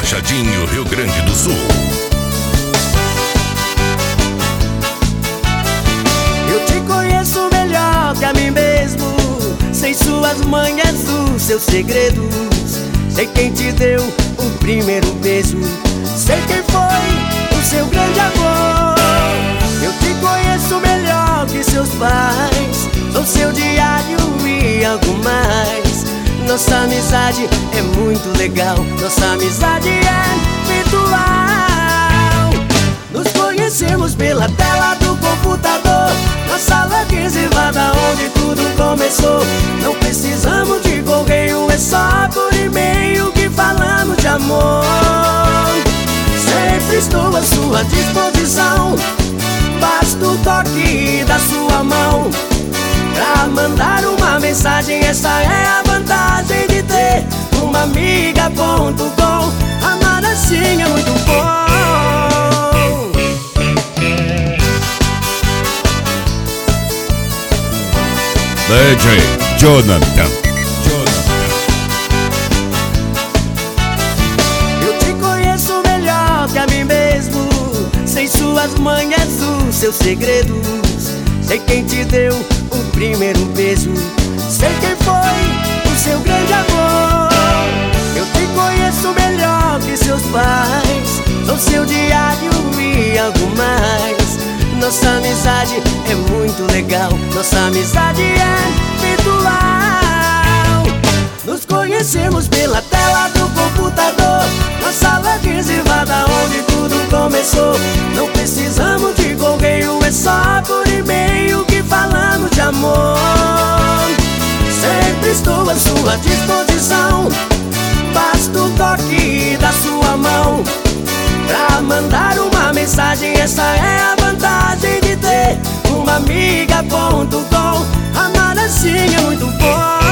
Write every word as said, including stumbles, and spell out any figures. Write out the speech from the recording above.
Machadinho, Rio Grande do Sul. Eu te conheço melhor que a mim mesmo. Sei suas manhas, os seus segredos. Sei quem te deu o primeiro beijo. Sei quem foi o seu grande amor. Eu te conheço melhor que seus pais. Sou seu diário e algo mais. Nossa amizade é muito legal. Nossa amizade é virtual. Nos conhecemos pela tela do computador, na sala reservada onde tudo começou. Não precisamos de correio, é só por e-mail que falamos de amor. Sempre estou à sua disposição, basta o toque da sua mão pra mandar uma mensagem. Essa é a vantagem de ter uma amiga ponto com. Amar assim é muito bom. D J Jonathan. Eu te conheço melhor que a mim mesmo. Sei suas manhas, os seus segredos. Sei quem te deu o primeiro beijo. Sei quem foi o seu grande amor. Eu te conheço melhor que seus pais. Sou seu diário e algo mais. Nossa amizade é muito legal. Nossa amizade é virtual. Nos conhecemos pela tela do computador, na sala reservada onde tudo começou. Não precisamos de correio, é só por e-mail que falamos de amor. Sempre estou à sua disposição, basta o toque da sua mão pra mandar uma mensagem. Essa é a vantagem de ter uma amiga ponto com. Amar assim é muito bom.